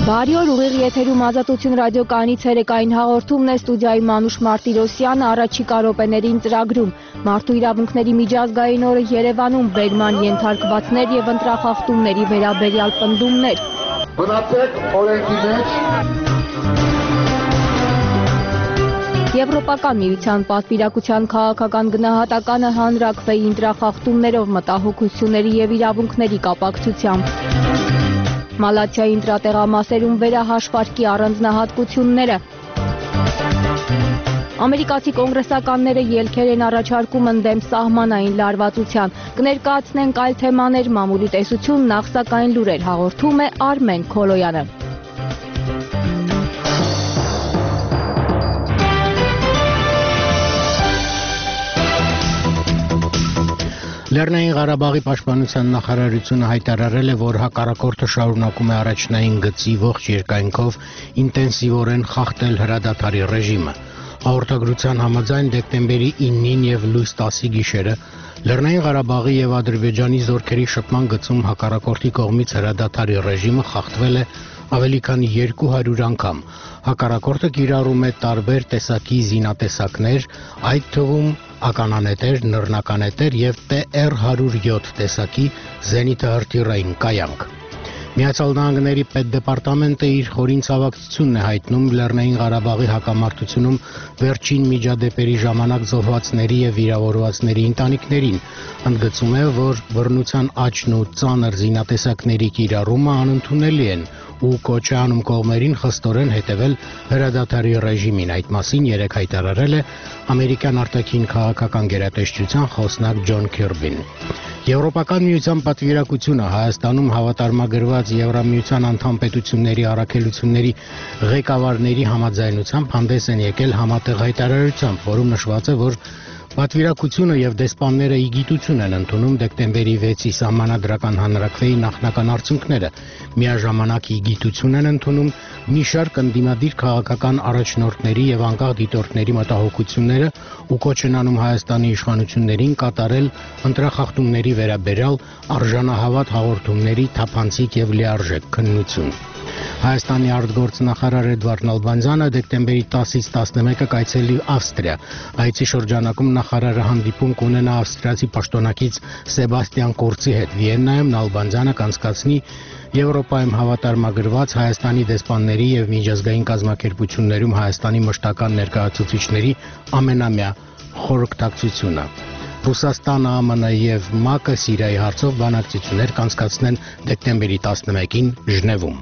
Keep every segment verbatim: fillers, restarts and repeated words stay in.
Բարի օր, ուղիղ եթերում Ազատություն ռադիոկայանից երեկային հաղորդումն է, ստուդիայի Մանուշ Մարտիրոսյանը, առաջիկա րոպեներին ծրագրում։ Մարդու իրավունքների միջազգային օրը Երևանում, բերման ենթարկվածներ եւ ընտրախախտումների վերաբերյալ պնդումներ։ Մնացեք օրենքի մեջ։ Եվրոպական միության պատվիրակության քաղաքական գնահատականը հանրաքվեի ընտրախախտումներով, մտահոգությունների եւ իրավունքների կապակցությամբ։ Մալաթիայի ընտրատեղամասերում վերահաշվարկի առանձնահատկությունները։ Ամերիկացի կոնգրեսականները ելքեր են առաջարկում ընդդեմ սահմանային լարվածության։ Կներկայացնենք այլ թեմաներ, մամուլի տեսություն, նախ սակայն լուրեր հաղորդում է Արմեն Քոլոյանը։ Լեռնային Ղարաբաղի պաշտպանության նախարարությունը հայտարարել է, որ հակառակորդը շարունակում է առաջնային գծի ողջ երկայնքով ինտենսիվորեն խախտել հրադադարի ռեժիմը։ Հաղորդագրության համաձայն դեկտեմբերի իննին եւ լույս տասի գիշերը Լեռնային Ղարաբաղի եւ Ադրբեջանի զորքերի շփման գծում հակառակորդի կողմից հրադադարի ռեժիմը խախտվել է ավելի քան երկու հարյուր անգամ։ Հակառակորդը կիրառում է տարբեր տեսակի զինատեսակներ, այդ թվում ականանետեր, նռնականետեր եւ T R հարյուր յոթ տեսակի զենիթահրթիռային կայանք։ Միացյալ Նահանգների պետդեպարտամենտը իր խորին ցավակցությունն է հայտնում Լեռնային Ղարաբաղի հակամարտությունում վերջին միջադեպերի ժամանակ զոհվածների եւ վիրավորվածների ընտանիքներին, ընդգծում է, որ բռնության աճն ու ծանր զինատեսակների կիրառումը անընդունելի են ու կոչ է անում կողմերին խստորեն հետևել հրադադարի ռեժիմին։ Այդ մասին երեկ հայտարարել է ամերիկյան արտաքին քաղաքական գերատեսչության խոսնակ Ջոն Քիրբին։ Եվրոպական միության պատվիրակությունը Հայաստանում հավատարմագրված Եվրամիության անդամ պետությունների առաքելությունների ղեկավարների համաձայնությամբ հանդես են եկել համատեղ հայտարարությամբ, որում նշված է, որ պատվիրակությունը եւ դեսպանները ի գիտություն են ընդունում դեկտեմբերի վեցի սահմանադրական հանրաքվեի նախնական արդյունքները, միաժամանակ ի գիտություն են ընդունում մի շարք ընդդիմադիր քաղաքական առաջնորդների եւ անկախ դիտորդների մտահոգությունները ու կոչ են անում Հայաստանի իշխանություններին կատարել ընտրախախտումների վերաբերյալ արժանահավատ հաղորդումների թափանցիկ եւ լիարժեք քննություն։ Հայաստանի արտգործնախարար Էդվարդ Նալբանդյանը դեկտեմբերի տասից տասնմեկը կայցելի Ավստրիա։ Այցի շրջանակում նախարարը հանդիպում կունենա ավստրիացի պաշտոնակից Սեբաստիան Կուրցի հետ։ Վիեննայում Նալբանդյանը կանցկացնի Եվրոպայում հավատարմագրված Հայաստանի դեսպանների եւ միջազգային կազմակերպություններում Հայաստանի մշտական ներկայացուցիչների ամենամյա խորհրդակցությունը։ Ռուսաստանը, A M N եւ M A C-ը Սիրիայի հարցով բանակցություններ կանցկացնեն դեկտեմբերի տասնմեկին Ժնևում։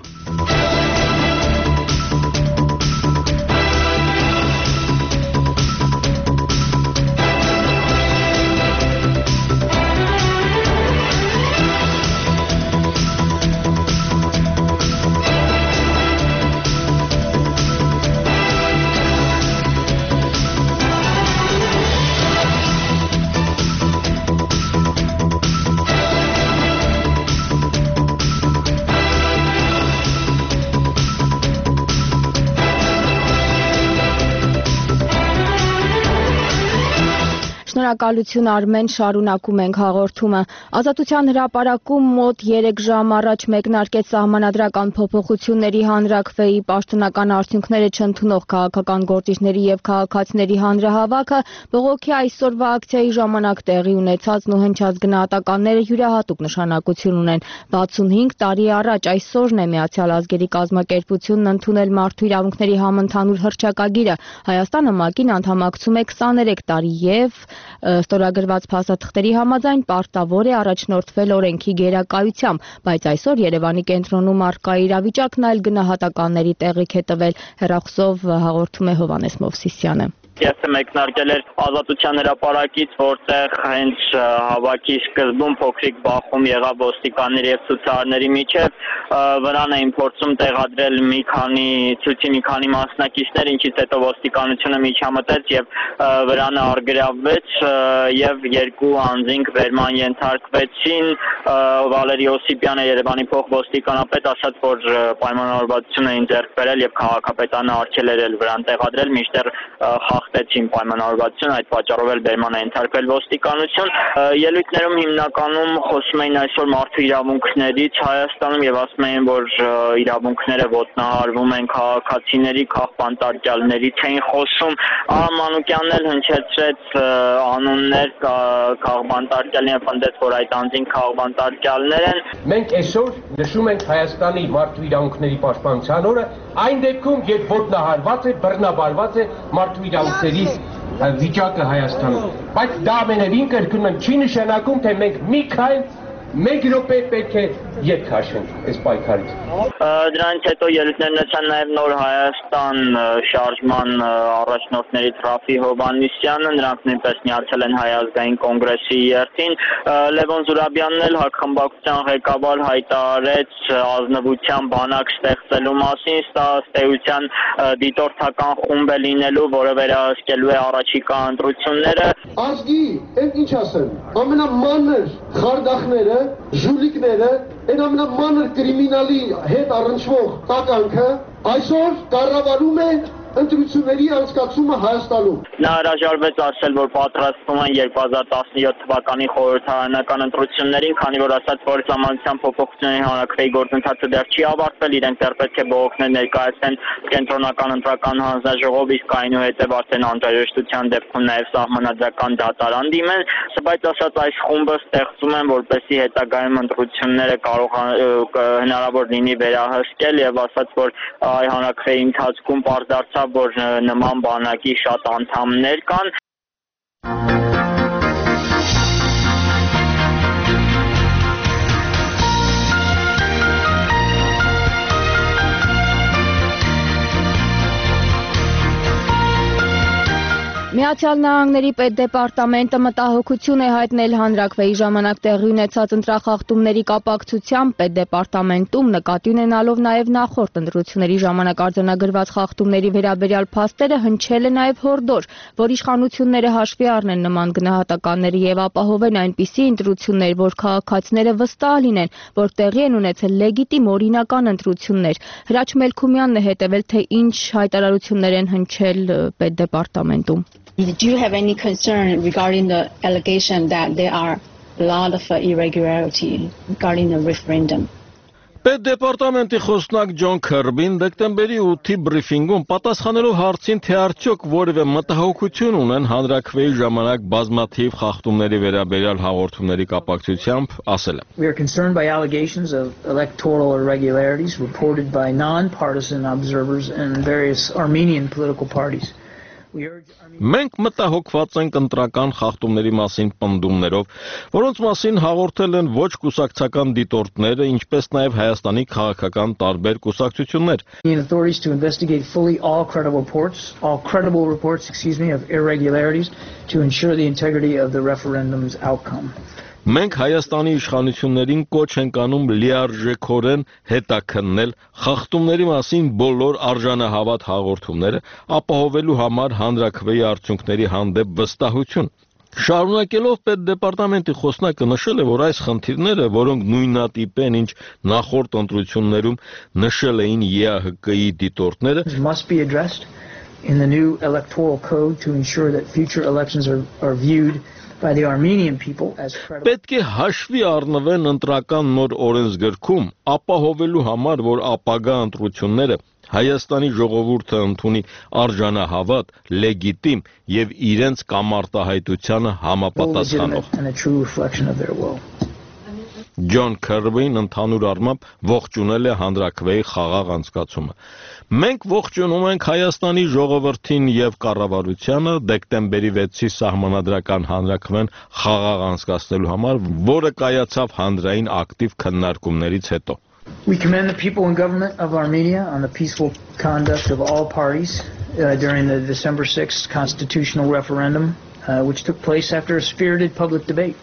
Շնորհակալություն Արմեն, շարունակում ենք հաղորդումը։ Ազատության հրապարակում մոտ երեք ժամ առաջ մեկնարկեց սահմանադրական փոփոխությունների հանրաքվեի պաշտոնական արդյունքները չընդունող քաղաքական գործիչների եւ քաղաքացիների հանրահավաքը բողոքի այսօրվա ակցիայի ժամանակ տեղի ունեցածն ու հնչած գնահատականները յուրահատուկ նշանակություն ունեն։ վաթսունհինգ տարի առաջ այսօրն է Միացյալ ազգերի կազմակերպությունն ընդունել մարդու իրավունքների համընդհանուր հռչակագիրը։ Հայաստանը M A C-ին անդամակցում է քսաներեք տարի եւ ստորագրված փաստաթղթերի համաձայն պարտավոր է առաջնորդվել օրենքի գերակայությամբ, բայց այսօր Երևանի կենտրոնում առկա իրավիճակն այլ գնահատականների տեղիք է տվել։ Հեռախոսով հաղորդում է Հովհաննես Մովսիսյանը։ Կեսը մեկնարկել էր Ազատության հրապարակից, որտեղ հենց հավաքի սկզբում փոքրիկ բախում եղավ ոստիկանների եւ ցուցարարների միջև, վրան էին փորձում տեղադրել մի քանի ցույցի մի քանի մասնակիցներ, ինչից հետո ոստիկանությունը միջամտեց եւ վրանը առգրավվեց եւ երկու անձինք վերման ենթարկվեցին։ Վալերի Օսիպյանը, Երևանի փոխոստիկանապետ, ասաց, որ պայմանավորվածություն էին ձեռք բերել եւ քաղաքապետարանը արգելել վրան տեղադրել, մինչդեռ խախտեցին պայմանավորվածություն, այդ պատճառով էլ բերման է ենթարկվել ոստիկանություն։ Ելույթներում հիմնականում խոսում էին այսօր մարդու իրավունքներից Հայաստանում եւ ասում էին, որ իրավունքները ոտնահարվում են քաղաքացիների, քաղբանտարկյալների, չէին խոսում։ Արամ Մանուկյանն էլ հնչեցրեց անուններ քաղբանտարկյալին եւ ընդդեց, որ այդ անձին քաղբանտարկյալներ են։ Մենք այսօր նշում ենք Հայաստանի մարդու իրավունքների պաշտպանության օրը, այն դեպքում, երբ ոտնահարված է, բռնաբարված է մարդու իրավունքների վիճակը Հայաստանում։ Բայց դա ամենևին կրկնում չի նշանակում, թե մենք մի քայլ մեկ րոպե պետք է ետ քաշենք այս պայքարից։ Դրանից հետո ելույթներ ունեցան նաև Նոր Հայաստան շարժման առաջնորդներից Ռաֆի Հովհաննիսյանը, նրանք նույնպես միացել են Հայ ազգային կոնգրեսի երթին։ Լևոն Զուրաբյանն էլ հակխմբակցության ղեկավար հայտարարեց ազնվության բանակ ստեղծելու մասին, սա ըստ էության դիտորդական խումբ է լինելու, որը վերահսկելու է առաջիկա ընտրությունները։ Ազգի, այդ ինչ ասեմ, ամենամանր խարդախները, ժուլիկները, այն ամենամանր կրիմինալի հետ առնչվող տականքը այսօր կառավարում է ընտրությունների անցկացումը Հայաստանում։ Նա հրաժարվեց ասել, որ պատրաստվում են երկու հազար տասնյոթ թվականի խորհրդարանական ընտրություններին, քանի որ ասաց, որ Սահմանադրության փոփոխությունների հանրաքվեի գործընթացը դեռ չի ավարտվել, իրենք դեռ պետք է բողոքներ ներկայացնեն կենտրոնական ընտրական հանձնաժողով, իսկ այնուհետև արդեն անհրաժեշտության դեպքում նաև Սահմանադրական դատարան դիմեն, բայց ասաց այս խումբը ստեղծում են, որպեսզի հետագայում ընտրությունները կարող հնարավոր լինի վերահսկել եւ ասաց, որ այ հանրաքվեի ընթացքում պարզդարձավ, որ նման բանակի շատ անդամներ կան։ Միացյալ Նահանգների պետդեպարտամենտը մտահոգություն է հայտնել հանրաքվեի ժամանակ տեղի ունեցած ընտրախախտումների կապակցությամբ պետդեպարտամենտում նկատի ունենալով նաև նախորդ ընտրությունների ժամանակ արձանագրված խախտումների վերաբերյալ փաստերը հնչել է նաև հորդոր, որ իշխանությունները հաշվի առնեն նման գնահատականները եւ ապահովեն այնպիսի ընտրություններ, որ քաղաքացիները վստահ լինեն, որ տեղի են ունեցել լեգիտիմ օրինական ընտրություններ։ Հրաչ Մելքումյանն է հետևել, թե ինչ հայտարարություններ են հնչել պետդեպարտամենտում։ Do you have any concern regarding the allegation that there are a lot of uh, irregularity regarding the referendum? Պետդեպարտամենտի խոսնակ Ջոն Քըրբին դեկտեմբերի ութի բրիֆինգում պատասխանելով հարցին, թե արդյոք որևէ մտահոգություն ունեն հանրաքվեի ժամանակ բազմաթիվ խախտումների վերաբերյալ հաղորդումների կապակցությամբ, ասել է. We are concerned by allegations of electoral irregularities reported by non-partisan observers in various Armenian political parties. Մենք մտահոգված ենք ընտրական խախտումների մասին պնդումներով, որոնց մասին հաղորդել են ոչ կուսակցական դիտորդները, ինչպես նաև Հայաստանի քաղաքական տարբեր կուսակցություններ։ Authorities to investigate fully all credible reports, all credible reports, excuse me, of irregularities to ensure the integrity of the referendum's outcome. Մենք Հայաստանի իշխանություններին կոչ ենք անում լիարժեքորեն հետաքննել խախտումների մասին բոլոր արժանահավատ հաղորդումները, ապահովելու համար հանրաքվեի արդյունքների հանդեպ վստահություն։ Շարունակելով պետդեպարտամենտի խոսնակը նշել է, որ այս խնդիրները, որոնք նույնատիպ են, ինչ նախորդ ընտրություններում նշել էին Է Ա Հ Կ-ի դիտորդները, must be addressed in the new electoral code to ensure that future elections are, are viewed by the Armenian people as credible. Պետք է հաշվի առնվեն ընտրական նոր օրենսգրքում, ապահովելու համար, որ ապագա ընտրությունները Հայաստանի ժողովուրդը ընդունի արժանահավատ, լեգիտիմ եւ իրենց կամարտահայտությանը համապատասխանող։ Ջոն Քըրբին ընդհանուր առմամբ ողջունել է հանրաքվեի խաղաղ անցկացումը։ Մենք ողջունում ենք Հայաստանի ժողովրդին եւ կառավարությանը դեկտեմբերի վեցի սահմանադրական հանրաքվեն խաղաղ անցկացնելու համար, որը կայացավ հանրային ակտիվ քննարկումներից հետո։ We commend the people and government of Armenia on the peaceful conduct of all parties uh, during the December sixth constitutional referendum, uh, which took place after a spirited public debate.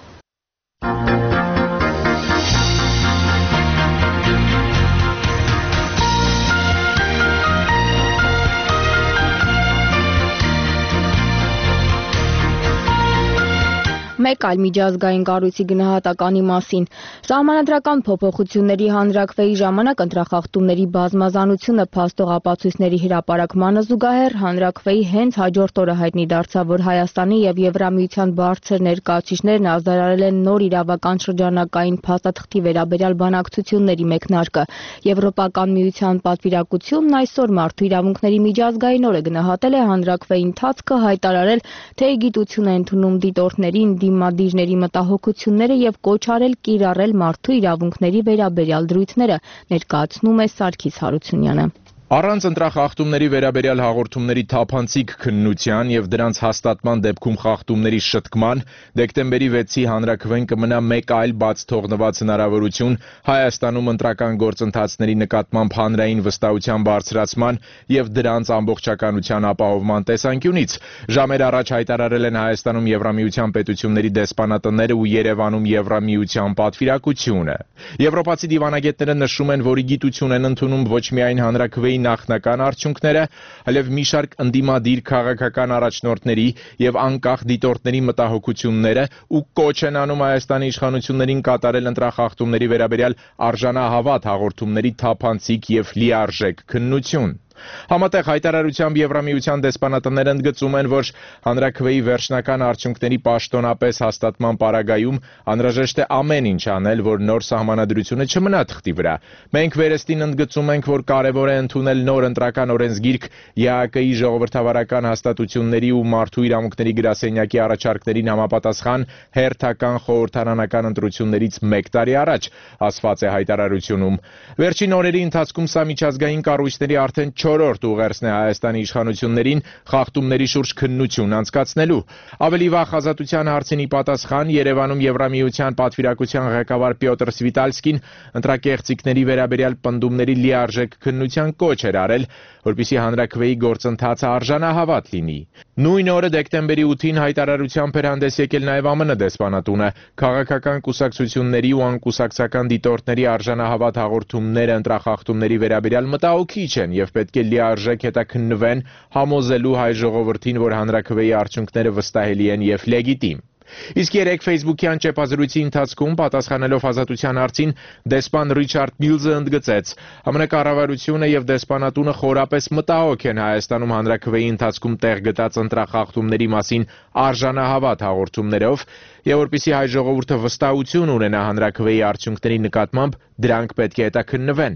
Մեկ այլ միջազգային կառույցի գնահատականի մասին։ Սահմանադրական փոփոխությունների հանրաքվեի ժամանակ ընտրախախտումների բազմազանությունը փաստող ապացույցների հրապարակմանը զուգահեռ հանրաքվեի հենց հաջորդ օրը հայտնի դարձավ, որ Հայաստանի եւ Եվրամիության բարձր ներկայացուցիչներն ազդարարել են նոր իրավական շրջանակային փաստաթղթի վերաբերյալ բանակցությունների մեկնարկը։ Եվրոպական միության պատվիրակությունն այսօր Մարդու իրավունքների միջազգային օրը գնահատել է հանրաքվեի ընթացքը, հայտարարել, թե գիտություն է ընդունում դիտորդներին դիմադիրների մտահոգությունները եւ կոչ արել կիրառել մարդու իրավունքների վերաբերյալ դրույթները, ներկայացնում է Սարգիս Հարությունյանը։ Առանց ընտրախախտումների վերաբերյալ հաղորդումների թափանցիկ քննության եւ դրանց հաստատման դեպքում խախտումների շտկման դեկտեմբերի վեցի հանրաքվեն կմնա մեկ այլ բաց թողնված հնարավորություն Հայաստանում ընտրական գործընթացների նկատմամբ հանրային վստահության բարձրացման եւ դրանց ամբողջականության ապահովման տեսանկյունից։ Ժամեր առաջ հայտարարել են Հայաստանում Եվրամիության պետությունների դեսպանատները ու Երևանում Եվրամիության պատվիրակությունը։ Եվրոպացի դիվանագետները նշում են, որ գիտություն են ընդունում ոչ միայն հանրաքվեի նախնական արդյունքները, այլև մի շարք ընդդիմադիր քաղաքական առաջնորդների եւ անկախ դիտորդների մտահոգությունները ու կոչ են անում Հայաստանի իշխանություններին կատարել ընտրախախտումների վերաբերյալ արժանահավատ հաղորդումների թափանցիկ եւ լիարժեք քննություն։ Համատեղ հայտարարությամբ Եվրամիության դեսպանատները ընդգծում են, որ հանրաքվեի վերջնական արդյունքների պաշտոնապես հաստատման պարագայում անհրաժեշտ է ամեն ինչ անել, որ նոր սահմանադրությունը չմնա թղթի վրա։ Մենք վերստին ընդգծում ենք, որ կարևոր է ընդունել նոր ընտրական օրենսգիրք ԵԱՀԿ-ի ժողովրդավարական հաստատությունների ու մարդու իրավունքների գրասենյակի առաջարկներին համապատասխան հերթական խորհրդարանական ընտրություններից մեկ տարի առաջ, ասված է հայտարարությունում։ Վերջին օրերի ընթացքում սա միջազգային կառույցների արդեն չորրորդ ուղերձն է Հայաստանի իշխանություններին խախտումների շուրջ քննություն անցկացնելու։ Ավելի վաղ ազատության հարցին ի պատասխան Երևանում Եվրամիության պատվիրակության ղեկավար Պյոտր Սվիտալսկին ընտրակեղծիքների վերաբերյալ պնդումների լիարժեք քննության կոչ էր արել, որպեսզի հանրաքվեի գործընթացը արժանահավատ լինի։ Նույն օրը դեկտեմբերի ութին հայտարարությամբ էր հանդես եկել նաև ԱՄՆ դեսպանատունը։ Քաղաքական կուսակցությունների ու անկուսակցական դիտորդների արժանահավատ հաղորդումները ընտրախախտումների վերաբերյալ մտահոգիչ են եւ պետք է լիարժեք հետաքննվեն համոզելու հայ ժողովրդին, որ հանրաքվեի արդյունքները վստահելի են եւ լեգիտիմ։ Իսկ երեք Facebook-յան ճեպազրույցի ընթացքում պատասխանելով ազատության հարցին դեսպան Ռիչարդ Միլզը ընդգծեց. ԱՄՆ կառավարությունը եւ դեսպանատունը խորապես մտահոգ են Հայաստանում հանրաքվեի ընթացքում տեղ գտած ընտրախախտումների մասին արժանահավատ հաղորդումներով եւ որպեսզի հայ ժողովուրդը վստահություն ունենա հանրաքվեի արդյունքների նկատմամբ, դրանք պետք է հետաքննվեն։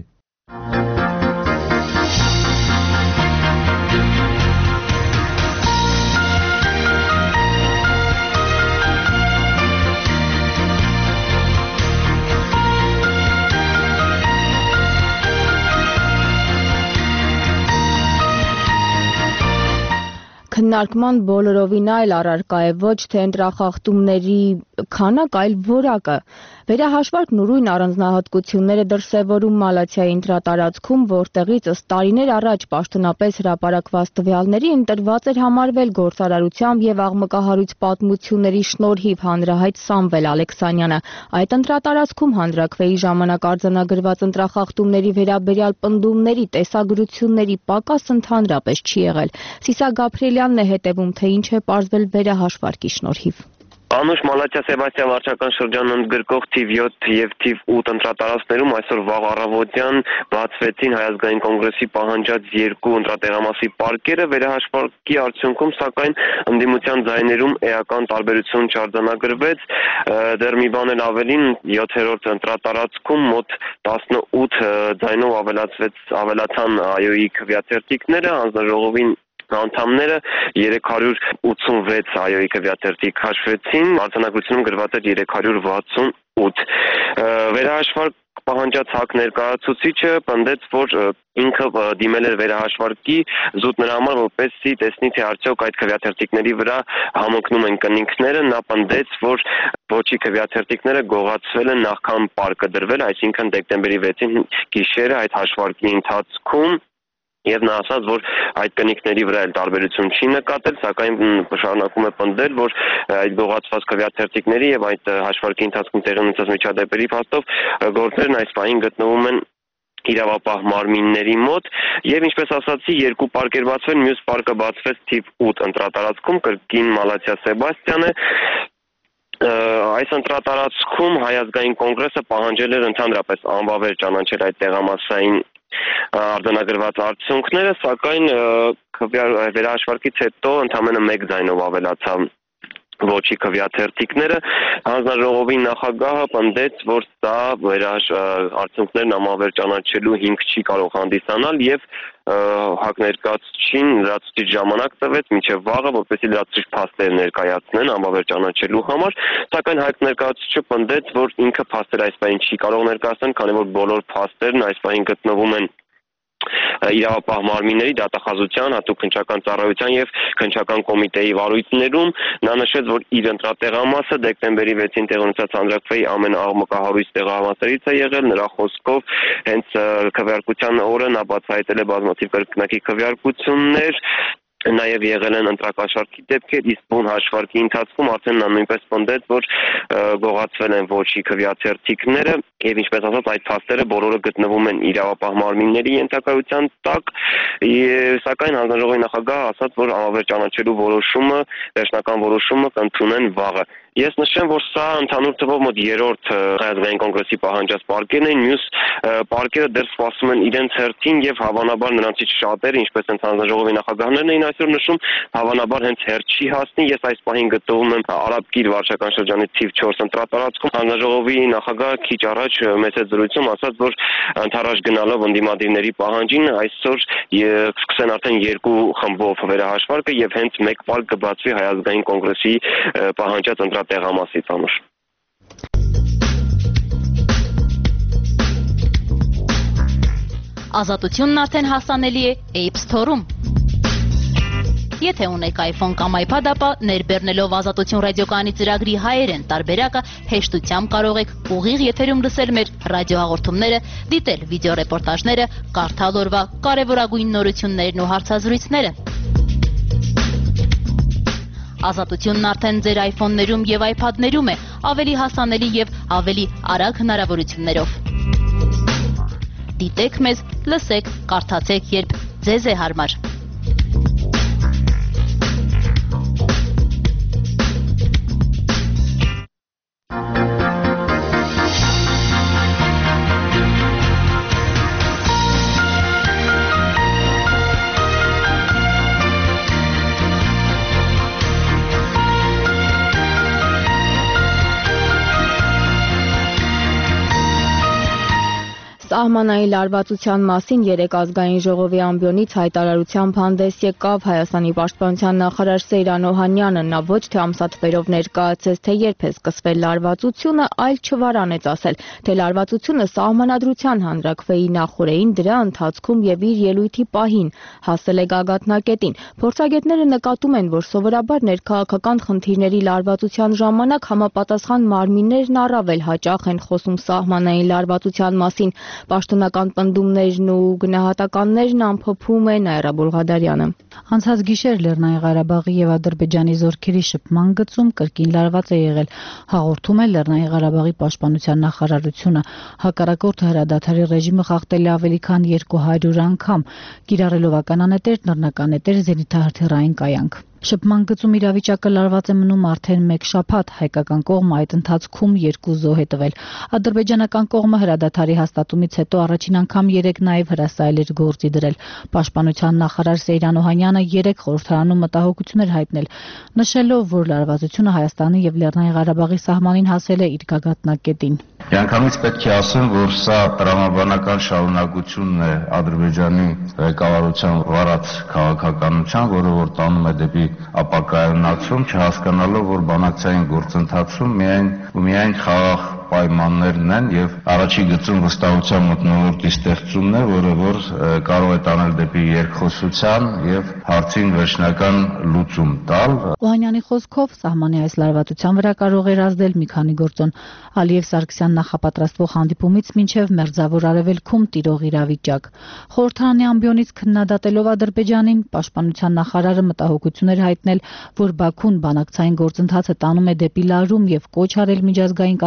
Քննարկման բոլորովին այլ առարկա է ոչ թե ընտրախախտումների քանակ, այլ որակը։ Վերահաշվարկն ուրույն առանձնահատկությունները դրսևորում Մալաթիայի ընտրատարածքում, որտեղից ըստ տարիներ առաջ պաշտոնապես հրապարակված տվյալների ընտրված էր համարվել գործարարությամբ եւ աղմկահարույց պատմությունների շնորհիվ հանրահայտ Սամվել Ալեքսանյանը։ Այդ ընտրատարածքում հանրաքվեի ժամանակ արձանագրված ընտրախախտումների վերաբերյալ պնդումների տեսագրությունների պակաս ընդհանրապես չի եղել։ Սիսա Գաբրիելյանն է հետևում, թե ինչ է պարզվել վերահաշվարկի շնորհիվ։ Անուշ Մալաթիա Սեբաստիան վարչական շրջանն ընդգրկող թիվ յոթ եւ թիվ ութ ընտրատարածքներում այսօր վաղ առավոտյան բացվեցին Հայ ազգային կոնգրեսի պահանջած երկու ընտրատեղամասի պարկերը, վերահաշվարկի արդյունքում սակայն ընդդիմության ձայներում էական տարբերություն չարձանագրվեց, դեռ մի բան էլ ավելին յոթերորդ ընտրատարածքում մոտ տասնութ ձայնով ավելացվեց ավելացան այոյի քվեաթերթիկները, հանձնաժողովին անդամները երեք հարյուր ութսունվեց այոյի քվեաթերթիկ հաշվեցին, արձանագրությունում գրված էր երեք հարյուր վաթսունութ։ Վերահաշվարկ պահանջած ՀԱԿ ներկայացուցիչը պնդեց, որ ինքը դիմել էր վերահաշվարկի զուտ նրա համար, որպեսզի տեսնի, թե արդյոք այդ քվեաթերթիկների վրա համընկնում են կնինքները, նա պնդեց, որ ոչի քվեաթերթիկները գողացվել են նախքան պարկը դրվել, այսինքն դեկտեմբերի վեցին գիշերը այդ հաշվարկի ընթացքում Եվ նա ասաց, որ այդ կնիկների վրա էլ տարբերություն չի նկատել, սակայն շարունակում է պնդել, որ այդ գողացված քվեաթերթիկների եւ այդ հաշվարկի ընթացքում տեղի ունեցած միջադեպերի փաստով գործերն այս պահին գտնվում են իրավապահ մարմինների մոտ եւ ինչպես ասացի, երկու պարկեր բացվել, մյուս պարկը բացվեց թիվ ութ ընտրատարածքում, կրկին Մալաթիա Սեբաստիանը Այս ընտրատարածքում Հայ ազգային կոնգրեսը պահանջել էր ընդհանրապես անվավեր ճանաչել այդ տեղամասային արձանագրված արդյունքները, սակայն վերահաշվարկից հետո ընդամենը մեկ ձայնով ավելացավ ոչի քվեաթերթիկները, հանձնաժողովի նախագահը պնդեց, որ սա արդյունքներն անվավեր ճանաչելու հիմք չի կարող հանդիսանալ եւ հակ ներկայացուցչին լրացուցիչ ժամանակ տվեց մինչև վաղը, որպեսզի լրացուցիչ փաստեր ներկայացնեն անվավեր ճանաչելու համար, սակայն հակ ներկայացուցիչը պնդեց, որ ինքը փաստեր այս պահին չի կարող ներկայացնել, քանի որ բոլոր փաստերն այս պահին գտնվում են իրավապահ մարմինների դատախազության, հատուկ քննչական ծառայության եւ քննչական կոմիտեի վարույթներում նա նշեց, որ իր ընտրատեղամասը դեկտեմբերի վեցին տեղ ունեցած հանրաքվեի ամենաաղմկահարույց տեղամասերից է եղել, նրա խոսքով հենց քվեարկության օրը նա բացահայտել է բազմաթիվ կրկնակի քվեարկություններ, նաև եղել են ընտրակաշառքի դեպքեր, իսկ բուն հաշվարկի ընթացքում արդեն նա նույնպես պնդեց, որ գողացվել են ոչի քվեաթերթիկները եւ ինչպես ասած այդ փաստերը բոլորը գտնվում են իրավապահ մարմինների ենթակայության տակ, սակայն հանձնաժողովի նախագահը ասաց, որ անվավեր ճանաչելու որոշումը, վերջնական որոշումը կընդունեն վաղը։ Ես նշեմ, որ սա ընդհանուր թվով մոտ երրորդ Հայ ազգային կոնգրեսի պահանջած պարկերն են, մյուս պարկերը դեռ սպասում են իրենց հերթին եւ հավանաբար նրանցից շատերը, ինչպես հենց հանձնաժողովի նախագահներն էին այսօր նշում, հավանաբար հենց հերթ չի հասնի։ Ես այս պահին գտնվում եմ Արաբկիր վարչական շրջանի թիվ չորս ընտրատարածքում։ Հանձնաժողովի նախագահը քիչ առաջ մեծ հետ զրույցում ասաց, որ ընդառաջ գնալով ընդդիմադիրների պահանջին այսօր սկսեն արդեն երկու խմբով վերահաշվարկը եւ հենց մեկ պարկ կբացվի Հայ ազգային կոնգրեսի պահանջած ընտրատեղամասից անուշ։ Ազատությունն արդեն հասանելի է App Store-ում։ Եթե ունեք iPhone կամ iPad, ապա ներբեռնելով Ազատություն ռադիոկայանի ծրագրի հայերեն տարբերակը հեշտությամբ կարող եք ուղիղ եթերում լսել մեր ռադիոհաղորդումները, դիտել վիդեոռեպորտաժները, կարդալ օրվա կարևորագույն նորություններն ու հարցազրույցները։ Ազատությունն արդեն ձեր iPhone-ներում եւ iPad-ներում է, ավելի հասանելի եւ ավելի արագ հնարավորություններով։ Դիտեք մեզ, լսեք, կարդացեք, երբ ձեզ է հարմար։ Սահմանային լարվածության մասին երեկ ազգային ժողովի ամբիոնից հայտարարությամբ հանդես եկավ Հայաստանի պաշտպանության նախարար Սեյրան Օհանյանը, նա ոչ թե ամսաթվերով ներկայացրեց, թե երբ է սկսվել լարվածությունը, այլ չվարանեց ասել, թե լարվածությունը սահմանադրության հանրաքվեի նախորդին, դրա ընթացքում եւ իր ելույթի պահին հասել է գագաթնակետին։ Փորձագետները նկատում են, որ սովորաբար ներքաղաքական խնդիրների լարվածության ժամանակ համապատասխան մարմիններն առավել հաճախ են խոսում սահմանային լարվածության մասին։ Պաշտոնական պնդումներն ու գնահատականներն ամփոփում է Նաիրա Բուլղադարյանը։ Անցած գիշեր Լեռնային Ղարաբաղի եւ Ադրբեջանի զորքերի շփման գծում կրկին լարված է եղել, հաղորդում է Լեռնային Ղարաբաղի պաշտպանության նախարարությունը։ Հակառակորդը հրադադարի ռեժիմը խախտել է ավելի քան երկու հարյուր անգամ, կիրառելով ականանետեր, նռնականետեր, զենիթահրթիռային կայանք։ Շփման գծում իրավիճակը լարված է մնում արդեն մեկ շաբաթ, հայկական կողմը այդ ընթացքում երկու զոհ է տվել։ Ադրբեջանական կողմը հրադադարի հաստատումից հետո առաջին անգամ երեկ նաև հրասայել էր գործի դրել։ Պաշտպանության նախարար Սեյրան Օհանյանը երեկ խորհրդարանում մտահոգություն էր հայտնել, նշելով, որ լարվածությունը Հայաստանի եւ Լեռնային Ղարաբաղի սահմանին հասել է իր գագաթնակետին։ Միանգամից պետք է ասեմ, որ սա տրամաբանական շարունակությունն է Ադրբեջանի ղեկավարության վարած քաղաքականության, որը որ տանում է դեպի ապակայունացում, չհասկանալով, որ բանակցային գործընթացում միայն ու միայն խաղաղ պայմաններն են եւ առաջի գծում վստահության մթնոլորտի ստեղծումն է, որը որ կարող է տանել դեպի երկխոսության եւ հարցին վերջնական լուծում տալ։ Օհանյանի խոսքով սահմանի այս լարվածության վրա կարող էր ազդել մի քանի գործոն։ Ալիև Սարգսյան նախապատրաստվող հանդիպումից մինչև Մերձավոր Արևելքում տիրող իրավիճակ։ Խորհրդարանի ամբիոնից քննադատելով Ադրբեջանին, պաշտպանության նախարարը մտահոգություն էր հայտնել, որ Բաքուն բանակցային գործընթացը տանում է դեպի լարում եւ կոչ արել միջազգային կառույցներին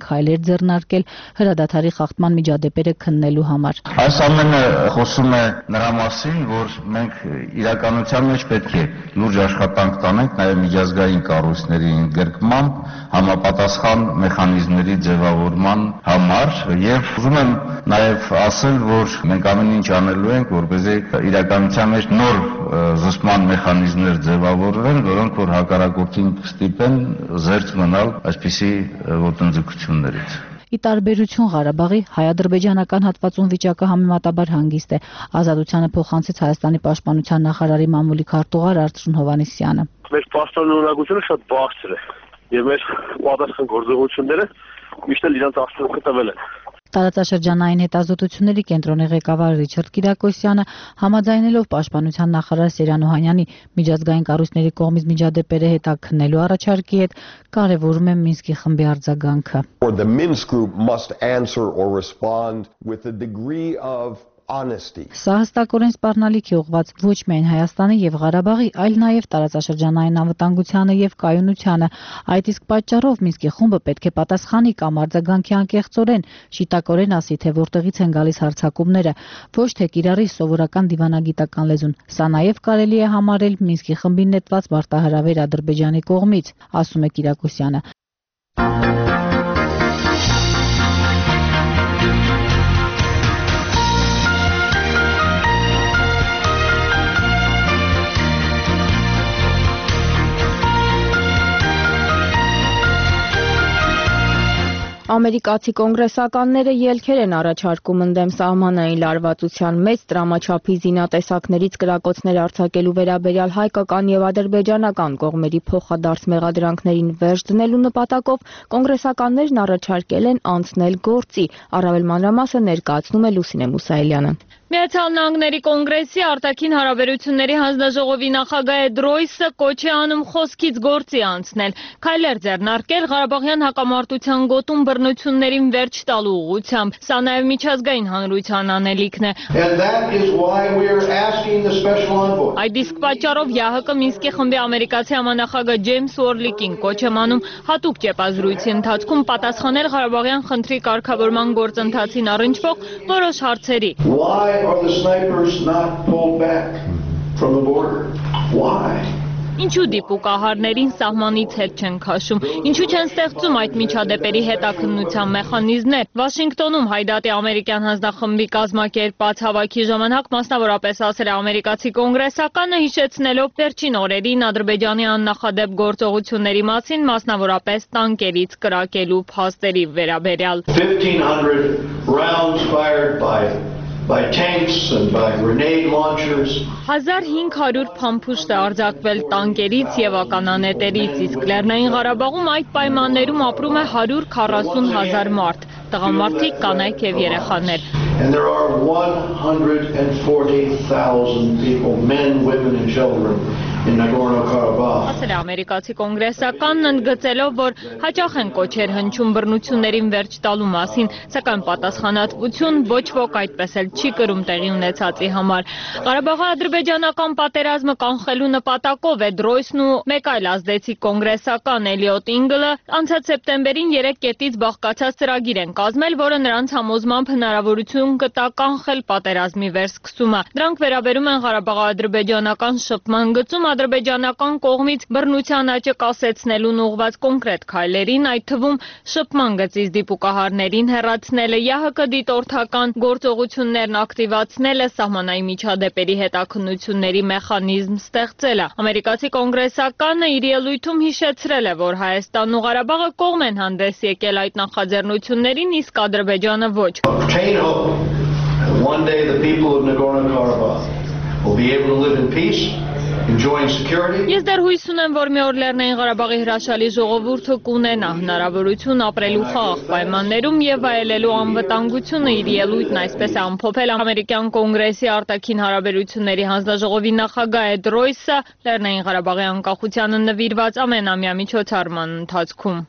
քայլեր ձեռնարկել հրադադարի խախտման միջադեպերը քննելու համար։ Այս ամենը խոսում է նրա մասին, որ մենք իրականության մեջ պետք է լուրջ աշխատանք տանենք նաև միջազգային կառույցների ընդգրկմամբ, համապատասխան մեխանիզմների ձևավորման համար եւ ուզում եմ նաև ասել, որ մենք ամեն ինչ անելու ենք, որպեսզի իրականության մեջ նոր զսպման մեխանիզմներ ձևավորվեն, որոնք որ հակառակորդին կստիպեն զերծ մնալ այսպիսի ոտնձգություններից։ Ի տարբերություն Ղարաբաղի, հայ-ադրբեջանական հատվածում վիճակը համեմատաբար հանգիստ է։ Ազատությանը փոխանցեց Հայաստանի պաշտպանության նախարարի մամուլի քարտուղար Արծրուն Հովհաննիսյանը։ Մեր պաշտոնանկությունը շատ բարձր է եւ մեր պատասխան գործողությունները միշտ էլ իրանց արդյունքը տվել են։ Տարածաշրջանային հետազոտությունների կենտրոնի ղեկավար Ռիչարդ Կիրակոսյանը համաձայնելով պաշտպանության նախարար Սերյան Օհանյանի միջազգային կառույցների կողմից միջադեպերը հետաքննելու առաջարկի հետ կարևորում է Մինսկի խմբի արձագանքը։ The Minsk group must answer or respond with a degree of honesty. Սա հստակորեն սպառնալիք է ուղղված ոչ միայն Հայաստանի եւ Ղարաբաղի, այլ նաեւ տարածաշրջանային անվտանգությանը եւ կայունությանը։ Այդ իսկ պատճառով Մինսկի խումբը պետք է պատասխանի կամ արձագանքի անկեղծորեն, շիտակորեն ասի, թե որտեղից են գալիս հարձակումները, ոչ թե կիրառի սովորական դիվանագիտական լեզուն։ Սա նաեւ կարելի է համարել Մինսկի խմբին նետված մարտահրավեր Ադրբեջանի կողմից, ասում է Կիրակոսյանը։ Ամերիկացի կոնգրեսականները ելքեր են առաջարկում ընդդեմ սահմանային լարվածության մեծ տրամաչափի զինատեսակներից կրակոցներ արձակելու վերաբերյալ հայկական եւ ադրբեջանական կողմերի փոխադարձ մեղադրանքներին վերջ դնելու նպատակով կոնգրեսականներն առաջարկել են անցնել գործի, առավել մանրամասը ներկայացնում է Լուսինե Մուսայելյանը։ Միացյալ Նահանգների կոնգրեսի արտաքին հարաբերությունների հանձնաժողովի նախագահ Էդ Ռոյսը կոչ է անում խոսքից գործի անցնել, քայլեր ձեռնարկել Ղարաբաղյան հակամարտության գոտում բռնություններին վերջ տալու ուղղությամբ։ Սա նաև միջազգային հանրության անելիքն է։ Այդ իսկ պատճառով ԵԱՀԿ Մինսկի խմբի ամերիկացի համանախագահ Ջեյմս Ուորլիկին կոչ է անում հատուկ ճեպազրույցի ընթացքում պատասխանել Ղարաբաղյան խնդրի կարգավորման գործընթացին առնչվող որոշ հարցերի։ Are the snipers not pulled back from the border? Why? Ինչու դիպուկահարներին սահմանից հետ չեն քաշում, ինչու չեն ստեղծում այդ միջադեպերի հետաքննության մեխանիզմներ։ Վաշինգտոնում Հայդատի ամերիկյան հանձնախմբի կազմակերպած հավաքի ժամանակ մասնավորապես ասել է ամերիկացի կոնգրեսականը, հիշեցնելով վերջին օրերին Ադրբեջանի աննախադեպ գործողությունների մասին, մասնավորապես տանկերից կրակելու փաստերի վերաբերյալ։ fifteen hundred rounds fired by by tanks and by grenade launchers. հազար հինգ հարյուր փամփուշտ է արձակվել տանկերից եւ ականանետերից, իսկ Լեռնային Ղարաբաղում այդ պայմաններում ապրում է հարյուր քառասուն հազար մարդ, տղամարդիկ, կանայք եւ երեխաներ։ And there are one hundred forty thousand people, men, women and children in Nagorno-Karabakh. Ասել է ամերիկացի կոնգրեսականն, ընդգծելով, որ հաճախ են կոչեր հնչում բռնություններին վերջ տալու մասին, սակայն պատասխանատվություն ոչ ոք այդպես էլ չի կրում տեղի ունեցածի համար։ Ղարաբաղի ադրբեջանական պատերազմը կանխելու նպատակով Էդ Ռոյսն ու մեկ այլ ազդեցիկ կոնգրեսական Էլիոտ Ինգլը անցած սեպտեմբերին երեք կետից բաղկացած ծրագիր են կազմել, որը նրանց համոզմամբ հնարավորություն կտա կանխել պատերազմի վերսկսումը։ Դրանք վերաբերում են Ղարաբաղի ադրբեջանական շփման գծում ադրբեջանական կողմից բռնության աճը կասեցնելուն ուղղված կոնկրետ քայլերին, այդ թվում շփման գծից դիպուկահարներին հեռացնելը, ԵԱՀԿ դիտորդական գործողություններն ակտիվացնելը, սահմանային միջադեպերի հետաքննությունների մեխանիզմ ստեղծելը։ Ամերիկացի կոնգրեսականը իր ելույթում հիշեցրել է, որ Հայաստանն ու Ղարաբաղը կողմ են հանդես եկել այդ նախաձեռնություններին, իսկ Ադրբեջանը ոչ։ One day the people of Nagorno-Karabakh will be able to live in peace. Ես դեռ հույս ունեմ, որ մի օր Լեռնային Ղարաբաղի հրաշալի ժողովուրդը կունենա հնարավորություն ապրելու խաղաղ պայմաններում եւ վայելելու անվտանգությունը։ Իր ելույթն այսպես է ամփոփել ամերիկյան կոնգրեսի արտաքին հարաբերությունների հանձնաժողովի նախագահ Էդ Ռոյսը Լեռնային Ղարաբաղի անկախությանը նվիրված ամենամյա միջոցառման ընթացքում։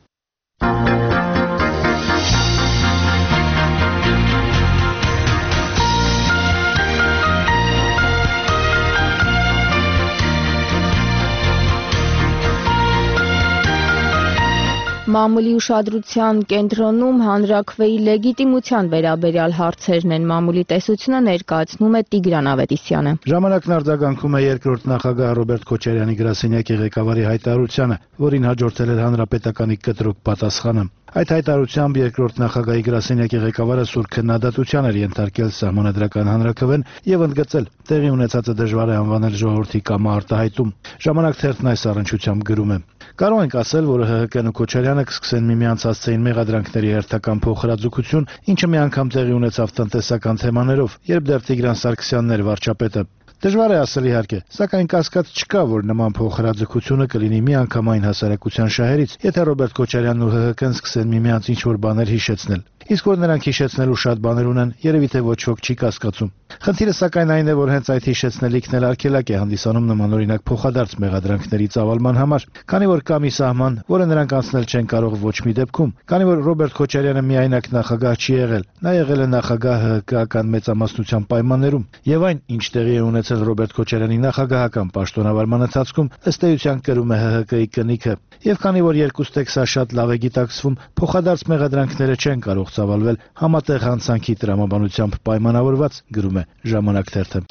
Մամուլի ուշադրության կենտրոնում հանրաքվեի լեգիտիմության վերաբերյալ հարցերն են։ Մամուլի տեսությունը ներկայացնում է Տիգրան Ավետիսյանը։ Ժամանակն արձագանքում է երկրորդ նախագահ Ռոբերտ Քոչարյանի գրասենյակի ղեկավարի հայտարարությանը, որին հաջորդել էր հանրապետականի կտրուկ պատասխանը։ Այդ հայտարարությամբ երկրորդ նախագահի գրասենյակի ղեկավարը սուր քննադատության էր ենթարկել սահմանադրական հանրաքվեն եւ ընդգծել տեղի ունեցածը դժվար է անվանել ժողովրդի կամարտահայտում։ Ժամանակ թերթն այս առնչությամբ գրում է. Կարող ենք ասել, որ ՀՀԿ-ն ու Քոչարյանը կսկսեն միմյանց հասցեին մեղադրանքների հերթական փոխհրաձգություն, ինչը մի անգամ տեղի ունեցավ տնտեսական թեմաներով, երբ դեռ Տիգրան Սարգսյանն էր վարչապետը։ Դժվար է ասել իհարկե, սակայն կասկած չկա, որ նման փոխհրաձգությունը կլինի միանգամայն հասարակության շահերից, եթե Ռոբերտ Քոչարյանն ու ՀՀԿ-ն սկսեն միմյանց ինչ-որ բաներ հիշեցնել։ Իսկ որ նրանք հիշեցնելու շատ բաներ ունեն, երևի թե ոչ ոք չի կասկածում։ Խնդիրը սակայն այն է, որ հենց այդ հիշեցնելիքն էլ արգելակ է հանդիսանում նմանօրինակ փոխադարձ մեղադրանքների ծավալման համար, քանի որ կա մի սահման, որը նրանք անցնել չեն կարող ոչ մի դեպքում, քանի որ Ռոբերտ Քոչարյանը միայնակ նախագահ չի եղել, նա եղել է նախագահ ՀՀԿ-ական մեծամասնության պայմաններում, եւ այն, ինչ տեղի է ունեցել Ռոբերտ Քոչարյանի նախագահական պաշտոնավարման ընթացքում, ըստ էության կրում է ՀՀԿ-ի կնիքը։ Եվ քանի որ երկուստ եք սա շատ լավ է գիտակցվում, փոխադարձ մեղադրանքները չեն կարող ծավալվել համատեղ հանցանքի տրամաբանությամբ պայմանավորված, գրում է Ժամանակ թերթը։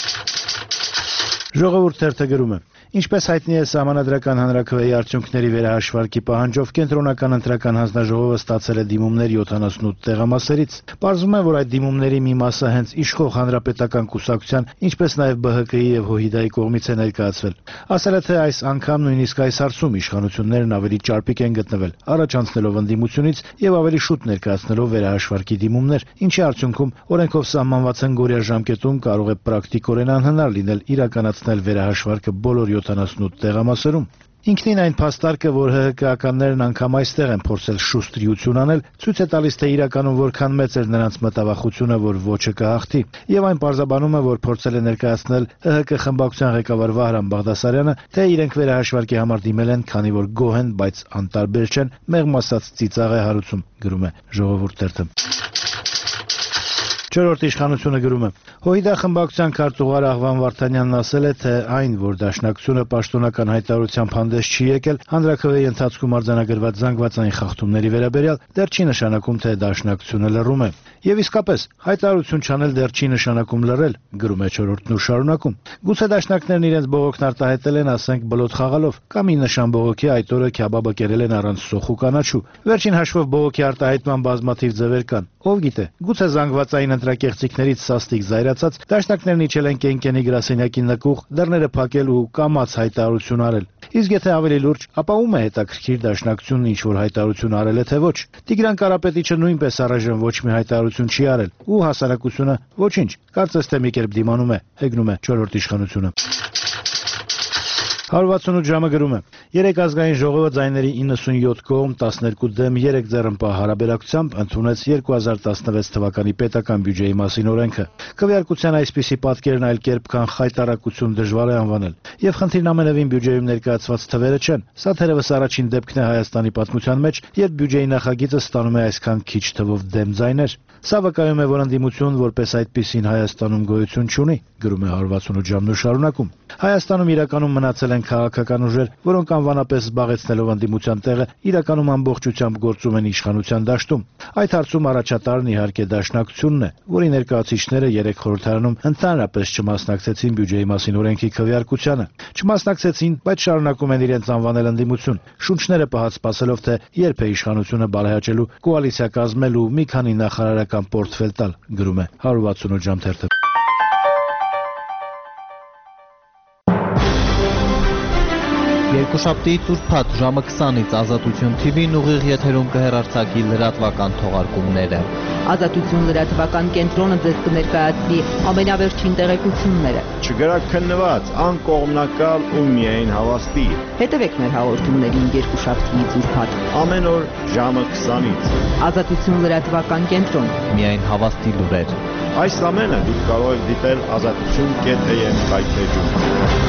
Ժողովուրդ թերթը գրում է. Ինչպես հայտնի է, սահմանադրական հանրաքվեի արդյունքների վերահաշվարկի պահանջով կենտրոնական ընտրական հանձնաժողովը ստացել է դիմումներ յոթանասունութ տեղամասերից։ Պարզվում է, որ այդ դիմումների մի մասը հենց իշխող հանրապետական կուսակցության, ինչպես նաև ԲՀԿ-ի եւ ՀՅԴ-ի կողմից է ներկայացվել։ Ասել է, թե այս անգամ նույնիսկ այս հարցում իշխանություններն ավելի ճարպիկ են գտնվել, առաջ անցնելով ընդդիմությունից եւ ավելի շուտ ներկայացնելով վերահաշվարկի դիմումներ, ինչի արդյունքում օրենքով սահմանված հնգօրյա ժամկետում կարող է պրակտիկորեն անհնար լինել իրականացնել վերահաշվարկը բոլոր յոթանասունութ տեղամասերում։ Ինքնին այն փաստարկը, որ ՀՀԿ-ականներն անգամ այստեղ են փորձել շուստրիություն անել, ցույց է տալիս, թե իրականում որքան մեծ էր նրանց մտավախությունը, որ ոչը կհաղթի, եւ այն պարզաբանում է, որ փորձել է ներկայացնել ՀՀԿ խմբակցության ղեկավար Վահրամ Բաղդասարյանը, թե իրենք վերահաշվարկի համար դիմել են, քանի որ գոհ են, բայց անտարբեր չեն, մեղմ ասած ծիծաղ է հարուցում, գրում է Ժողովուրդ թերթը։ Չորրորդ իշխանությունը գրում է. ՀՅԴ խմբակցության քարտուղար Աղվան Վարդանյանն ասել է, թե այն, որ Դաշնակցությունը պաշտոնական հայտարարությամբ հանդես չի եկել հանրաքվեի ընթացքում արձանագրված զանգվածային խախտումների վերաբերյալ, դեռ չի նշանակում, թե Դաշնակցությունը լռում է։ Եվ իսկապես, հայտարարություն չանել դեռ չի նշանակում լռել, գրում է Չորրորդն ու շարունակում։ Գուցե դաշնակներն իրենց բողոքն արտահայտել են, ասենք, բլոթ խաղալով, կամ ի նշան բողոքի այդ օրը քյաբաբը կերել են առանց սոխ ու կանաչու։ Վերջին հաշվով բողոքի արտահայտման բազմաթիվ ձևեր կան։ Ով գիտե, գուցե զանգվածային ընտրակեղծիքներից սաստիկ զայրացած դաշնակներն իջել են Կենկենի գրասենյակի նկուղ, դռները փակել ու կամաց հայտարարություն արել։ Իսկ եթե ավելի լուրջ, ապա ում է հետաքրքիր Դաշնակցությունն ինչ-որ հայտարարություն արել է թե ոչ։ Տիգրան Կարապետիչը նույնպես առայժմ ոչ մի հայտարարություն չի արել, ու հասարակությունը ոչինչ, կարծես թե մի կերպ դիմանում է, հեգնում է Չորրորդ իշխանությունը։ հարյուր վաթսունութ ժամը գրում է. Երեք ազգային ժողովը ձայների իննսունյոթ կողմ տասներկու դեմ երեք ձեռնպահ հարաբերակցությամբ ընդունեց երկու հազար տասնվեց թվականի պետական բյուջեի մասին օրենքը։ Քվեարկության այսպիսի պատկերն այլ կերպ քան խայտարակություն դժվար է անվանել։ Եվ խնդիրն ամենևին բյուջեում ներկայացված թվերը չեն։ Սա թերևս առաջին դեպքն է Հայաստանի պատմության մեջ, երբ բյուջեի նախագիծը ստանում է այսքան քիչ թվով դեմ ձայներ։ Սա վկայում է, որ ընդդիմություն որպես այդպիսին Հայաստանում գոյություն չունի, գրում է հարյուր վաթսունութ ժամն ու շարունակում։ Հայաստանում իրականում մնացել են քաղաքական ուժեր, որոնք անվանապես զբաղեցնելով ընդդիմության տեղը, իրականում ամբողջությամբ գործում են իշխանության դաշտում։ Այդ հարցում առաջատարն իհարկե Դաշնակցությունն է, որի ներկայացուցիչները երեք խորհրդարանում ընդհանրապես չմասնակցեցին բյուջեի մասին օրենքի քվեարկությանը։ Չմասնակցեցին, բայց շարունակում են իրենց անվանել ընդդիմություն, շունչները պահած սպասելով, թե երբ է իշխանությունը բարեհաճելու, կոալիցիա կազմելու, մի քանի նախարարական պորտֆել տալ, գրում է հարյուր վաթսունութ ժամ թերթը։ Երկուշաբթի ուրբաթ ժամը քսանից Ազատություն թի վին ուղիղ եթերում կհեռարձակի լրատվական թողարկումները։ Ազատություն լրատվական կենտրոնը ձեզ կներկայացնի ամենավերջին տեղեկությունները։ Չգրակ քննված, անկողմնակալ ու միայն հավաստի։ Հետևեք մեր հաղորդումներին երկուշաբթիից ուրբաթ։ Ամեն օր ժամը քսանից։ Ազատություն լրատվական կենտրոն։ Միայն հավաստի լուրեր։ Այս ամենը դուք կարող եք դիտել ազատություն կետ է եմ կայքեջում։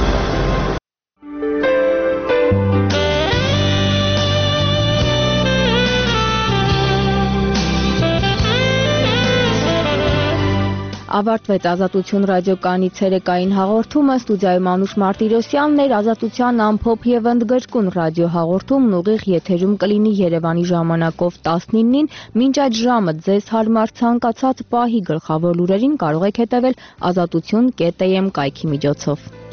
Ավարտվեց Ազատություն ռադիոկայանի ցերեկային հաղորդումը, ստուդիայում Անուշ Մարտիրոսյանն էր, Ազատության ամփոփ եւ ընդգրկուն ռադիոհաղորդումն ուղիղ եթերում կլինի Երևանի ժամանակով տասնինին, մինչ այդ ժամը ձեզ հարմար ցանկացած պահի գլխավոր լուրերին կարող եք հետևել ազատություն կետ էյ էմ կայքի միջոցով։